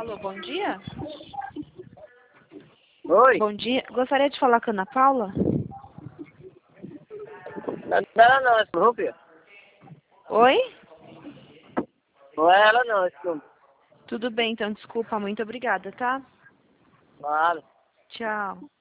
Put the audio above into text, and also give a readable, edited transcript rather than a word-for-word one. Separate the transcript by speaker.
Speaker 1: Alô, bom dia?
Speaker 2: Oi?
Speaker 1: Bom dia. Gostaria de falar com a Ana Paula?
Speaker 2: Não é ela não, esse número, filho.
Speaker 1: Oi?
Speaker 2: Não é ela não, esse número.
Speaker 1: Tudo bem, então desculpa. Muito obrigada, tá?
Speaker 2: Claro.
Speaker 1: Tchau.